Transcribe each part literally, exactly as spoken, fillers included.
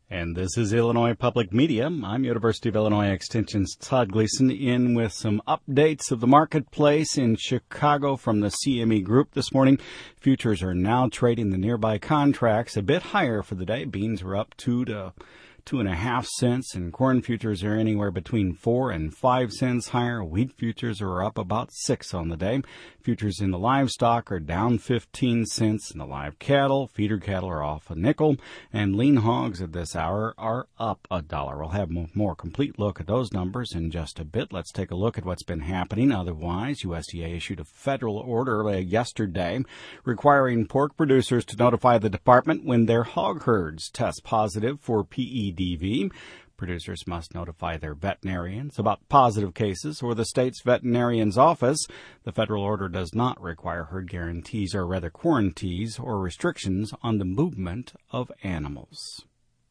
And this is Illinois Public Media. I'm University of Illinois Extension's Todd Gleason in with some updates of the marketplace in Chicago from the C M E Group this morning. Futures are now trading the nearby contracts a bit higher for the day. Beans are up two to two and a half cents, and corn futures are anywhere between four and five cents higher. Wheat futures are up about six on the day. Futures in the livestock are down fifteen cents, and the live cattle, feeder cattle are off a nickel, and lean hogs at this hour are up a dollar. We'll have a more complete look at those numbers in just a bit. Let's take a look at what's been happening. Otherwise, U S D A issued a federal order uh, yesterday requiring pork producers to notify the department when their hog herds test positive for P E D V. Producers must notify their veterinarians about positive cases or the state's veterinarian's office. The federal order does not require herd guarantees or rather quarantines or restrictions on the movement of animals.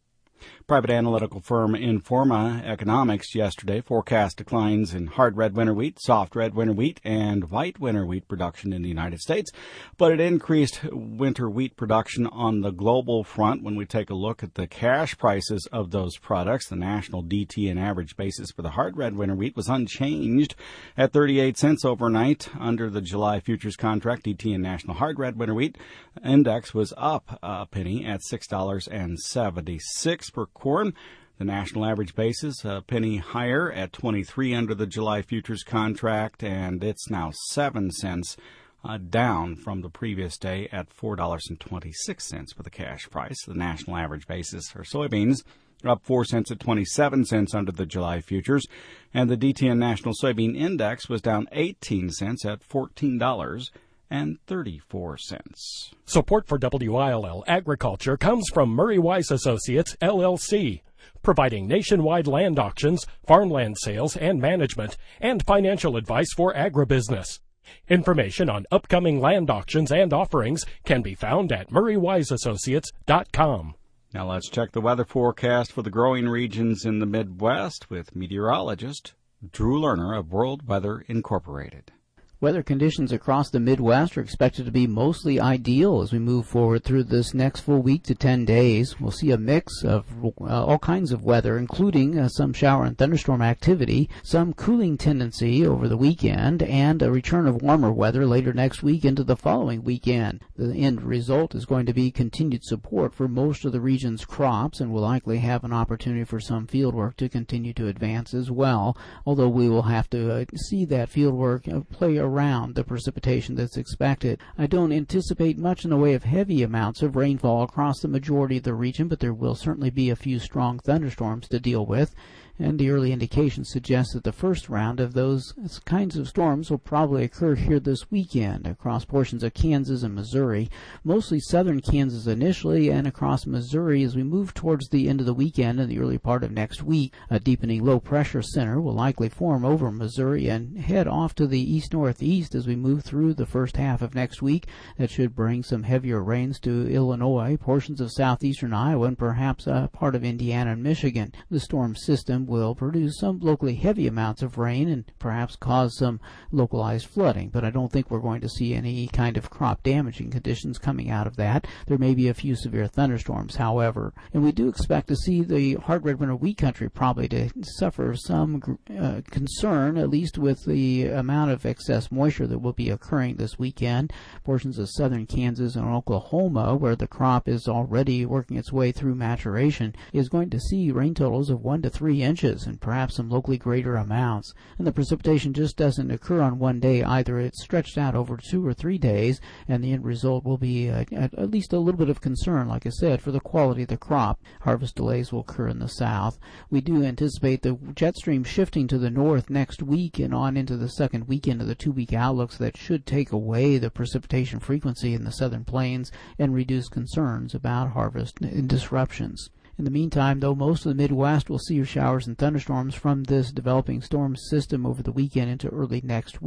Private analytical firm Informa Economics yesterday forecast declines in hard red winter wheat, soft red winter wheat, and white winter wheat production in the United States, but it increased winter wheat production on the global front. When we take a look at the cash prices of those products, the national D T N average basis for the hard red winter wheat was unchanged at thirty-eight cents overnight. Under the July futures contract, D T N National Hard Red Winter Wheat Index was up a penny at six dollars and seventy-six cents per corn. The national average basis a penny higher at twenty-three under the July futures contract, and it's now seven cents uh, down from the previous day at four dollars and twenty-six cents for the cash price. The national average basis for soybeans up four cents at twenty-seven cents under the July futures, and the D T N National Soybean Index was down eighteen cents at fourteen dollars and thirty-four cents. Support for W I L L Agriculture comes from Murray Wise Associates, L L C, providing nationwide land auctions, farmland sales and management, and financial advice for agribusiness. Information on upcoming land auctions and offerings can be found at murray wise associates dot com. Now let's check the weather forecast for the growing regions in the Midwest with meteorologist Drew Lerner of World Weather Incorporated. Weather conditions across the Midwest are expected to be mostly ideal as we move forward through this next full week to ten days. We'll see a mix of uh, all kinds of weather, including uh, some shower and thunderstorm activity, some cooling tendency over the weekend, and a return of warmer weather later next week into the following weekend. The end result is going to be continued support for most of the region's crops, and will likely have an opportunity for some field work to continue to advance as well, although we will have to uh, see that field work uh, play a around the precipitation that's expected. I don't anticipate much in the way of heavy amounts of rainfall across the majority of the region, but there will certainly be a few strong thunderstorms to deal with. And the early indications suggest that the first round of those kinds of storms will probably occur here this weekend across portions of Kansas and Missouri, mostly southern Kansas initially, and across Missouri as we move towards the end of the weekend and the early part of next week. A deepening low-pressure center will likely form over Missouri and head off to the east-northeast as we move through the first half of next week. That should bring some heavier rains to Illinois, portions of southeastern Iowa, and perhaps a part of Indiana and Michigan. The storm system will produce some locally heavy amounts of rain and perhaps cause some localized flooding, but I don't think we're going to see any kind of crop damaging conditions coming out of that. There may be a few severe thunderstorms, however, and we do expect to see the hard red winter wheat country probably to suffer some uh, concern, at least with the amount of excess moisture that will be occurring this weekend. Portions of southern Kansas and Oklahoma, where the crop is already working its way through maturation, is going to see rain totals of one to three inches and perhaps some locally greater amounts. And the precipitation just doesn't occur on one day either. It's stretched out over two or three days, and the end result will be uh, at, at least a little bit of concern, like I said, for the quality of the crop. Harvest delays will occur in the south. We do anticipate the jet stream shifting to the north next week and on into the second weekend of the two-week outlook, so that should take away the precipitation frequency in the southern plains and reduce concerns about harvest disruptions. In the meantime, though, most of the Midwest will see showers and thunderstorms from this developing storm system over the weekend into early next week.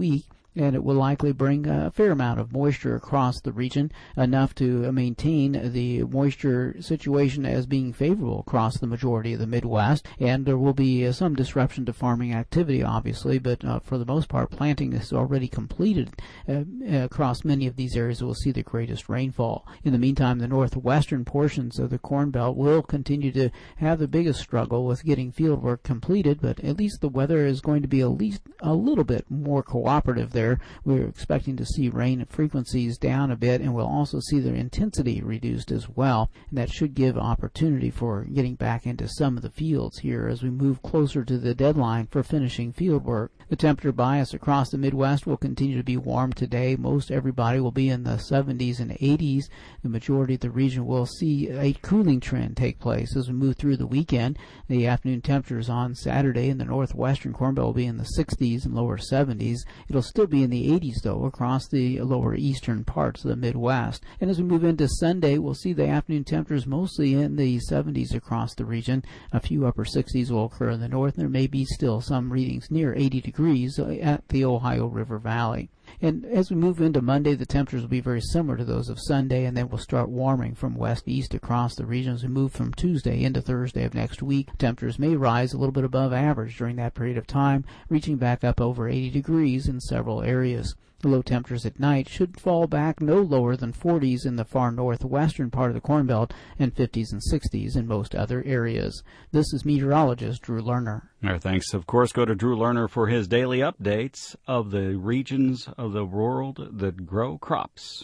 and it will likely bring a fair amount of moisture across the region, enough to maintain the moisture situation as being favorable across the majority of the Midwest. And there will be uh, some disruption to farming activity, obviously, but uh, for the most part, planting is already completed uh, across many of these areas that will see the greatest rainfall. In the meantime, the northwestern portions of the Corn Belt will continue to have the biggest struggle with getting field work completed, but at least the weather is going to be at least a little bit more cooperative there. We're expecting to see rain frequencies down a bit, and we'll also see their intensity reduced as well, and that should give opportunity for getting back into some of the fields here as we move closer to the deadline for finishing field work. The temperature bias across the Midwest will continue to be warm today. Most everybody will be in the seventies and eighties. The majority of the region will see a cooling trend take place as we move through the weekend. The afternoon temperatures on Saturday in the northwestern Corn Belt will be in the sixties and lower seventies. It'll still be in the eighties, though, across the lower eastern parts of the Midwest. And as we move into Sunday, we'll see the afternoon temperatures mostly in the seventies across the region. A few upper sixties will occur in the north, and there may be still some readings near eighty degrees at the Ohio River Valley. And as we move into Monday, the temperatures will be very similar to those of Sunday, and then we'll start warming from west-east across the region as we move from Tuesday into Thursday of next week. Temperatures may rise a little bit above average during that period of time, reaching back up over eighty degrees in several areas. The low temperatures at night should fall back no lower than forties in the far northwestern part of the Corn Belt and fifties and sixties in most other areas. This is meteorologist Drew Lerner. Our thanks, of course, go to Drew Lerner for his daily updates of the regions of the world that grow crops.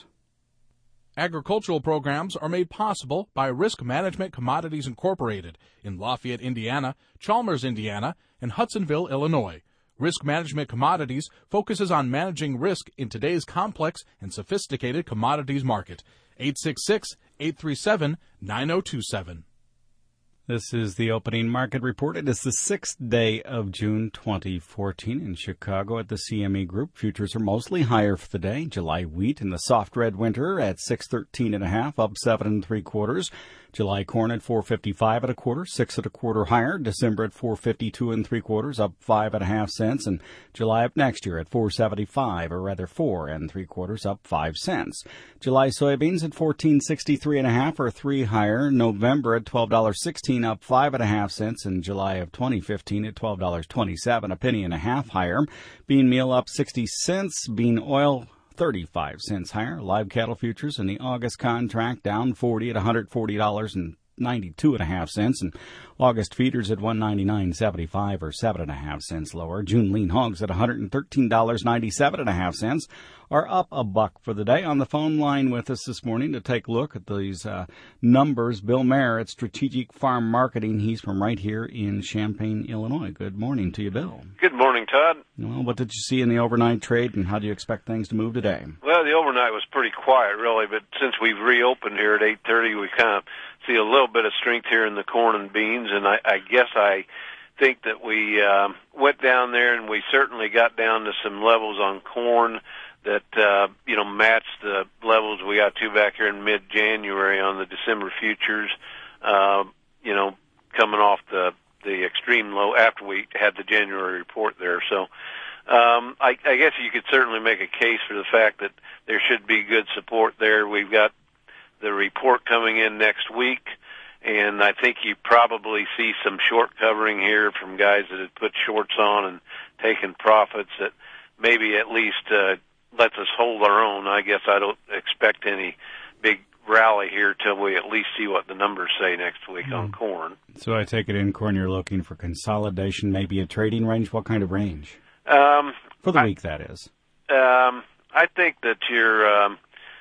Agricultural programs are made possible by Risk Management Commodities Incorporated in Lafayette, Indiana, Chalmers, Indiana, and Hudsonville, Illinois. Risk Management Commodities focuses on managing risk in today's complex and sophisticated commodities market. eight six six, eight three seven, nine zero two seven. This is the opening market report. It is the sixth day of June twenty fourteen in Chicago at the C M E Group. Futures are mostly higher for the day. July wheat in the soft red winter at six thirteen and a half, up seven and three quarters. July corn at four fifty-five and a quarter, six and a quarter higher. December at four fifty-two and three quarters, up five and a half cents. And July of next year at four seventy-five, or rather four and three quarters, up five cents. July soybeans at fourteen sixty-three and a half, or three higher. November at twelve sixteen, up five and a half cents. In July of twenty fifteen at twelve twenty-seven, a penny and a half higher. Bean meal up sixty cents. Bean oil thirty-five cents higher. Live cattle futures in the August contract down forty at one hundred forty dollars and ninety-two and a half cents, and August feeders at one ninety-nine seventy-five, or seven and a half cents lower. June lean hogs at one hundred thirteen dollars and ninety-seven and a half cents are up a buck for the day. On the phone line with us this morning to take a look at these uh, numbers, Bill Mayer at Strategic Farm Marketing. He's from right here in Champaign, Illinois. Good morning to you, Bill. Good morning, Todd. Well, what did you see in the overnight trade, and how do you expect things to move today? Well, the overnight was pretty quiet, really, but since we've reopened here at eight thirty, we kind of see a little bit of strength here in the corn and beans, and I, I guess I think that we uh, went down there and we certainly got down to some levels on corn that, uh, you know, matched the levels we got to back here in mid-January on the December futures, uh, you know, coming off the, the extreme low after we had the January report there. So um, I, I guess you could certainly make a case for the fact that there should be good support there. We've got the report coming in next week, and I think you probably see some short covering here from guys that had put shorts on and taken profits that maybe at least uh, lets us hold our own. I guess I don't expect any big rally here till we at least see what the numbers say next week mm. on corn. So I take it in corn you're looking for consolidation, maybe a trading range. What kind of range? Um, for the I, week, that is. Um, I think that you're um,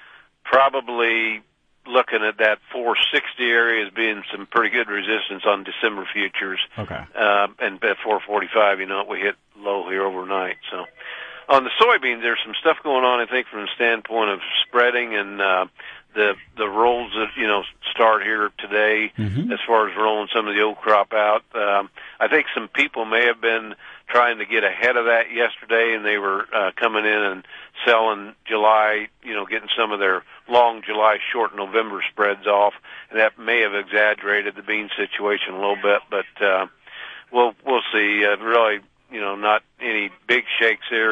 probably looking at that four sixty area as being some pretty good resistance on December futures. Okay. Uh, and at four forty-five, you know, we hit low here overnight. So on the soybeans, there's some stuff going on, I think, from the standpoint of spreading and uh, the the rolls that, you know, start here today mm-hmm. as far as rolling some of the old crop out. Um, I think some people may have been trying to get ahead of that yesterday, and they were uh, coming in and selling July, you know, getting some of their long July, short November spreads off, and that may have exaggerated the bean situation a little bit, but uh, we'll we'll see. Uh, really, you know, not any big shakes here.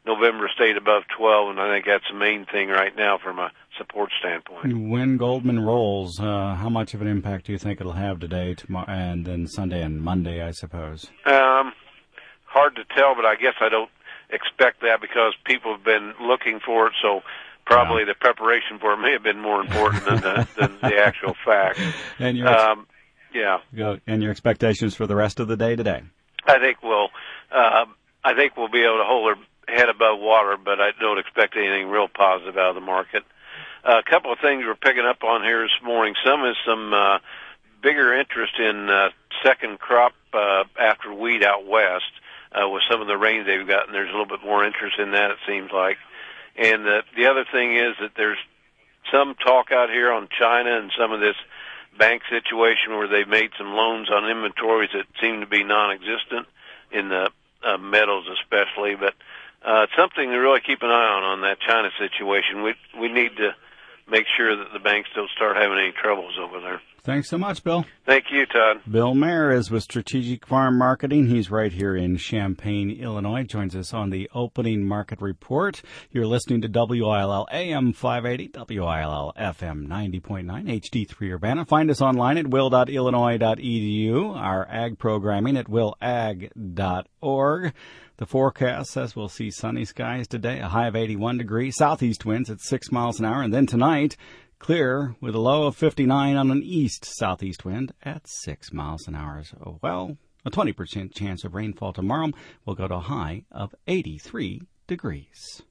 November stayed above twelve, and I think that's the main thing right now from a support standpoint. When Goldman rolls, uh, how much of an impact do you think it'll have today, tomorrow, and then Sunday and Monday, I suppose? Um, hard to tell, but I guess I don't expect that because people have been looking for it, so probably yeah. the preparation for it may have been more important than the, than the actual fact. And your ex- um, yeah. And your expectations for the rest of the day today? I think we'll, uh, I think we'll be able to hold our head above water, but I don't expect anything real positive out of the market. Uh, a couple of things we're picking up on here this morning. Some is some uh, bigger interest in uh, second crop uh, after wheat out west uh, with some of the rains they've gotten. There's a little bit more interest in that, it seems like. And the, the other thing is that there's some talk out here on China and some of this bank situation where they've made some loans on inventories that seem to be non-existent in the uh, metals especially. But uh, it's something to really keep an eye on, on that China situation. We we need to make sure that the banks don't start having any troubles over there. Thanks so much, Bill. Thank you, Todd. Bill Mayer is with Strategic Farm Marketing. He's right here in Champaign, Illinois. Joins us on the Opening Market Report. You're listening to W I L L A M five eighty, W I L L F M ninety point nine, H D three Urbana. Find us online at will dot illinois dot e d u. Our ag programming at will ag dot org. The forecast says we'll see sunny skies today, a high of eighty-one degrees, southeast winds at six miles an hour, and then tonight, clear with a low of fifty-nine on an east-southeast wind at six miles an hour. So, well, a twenty percent chance of rainfall tomorrow will go to a high of eighty-three degrees.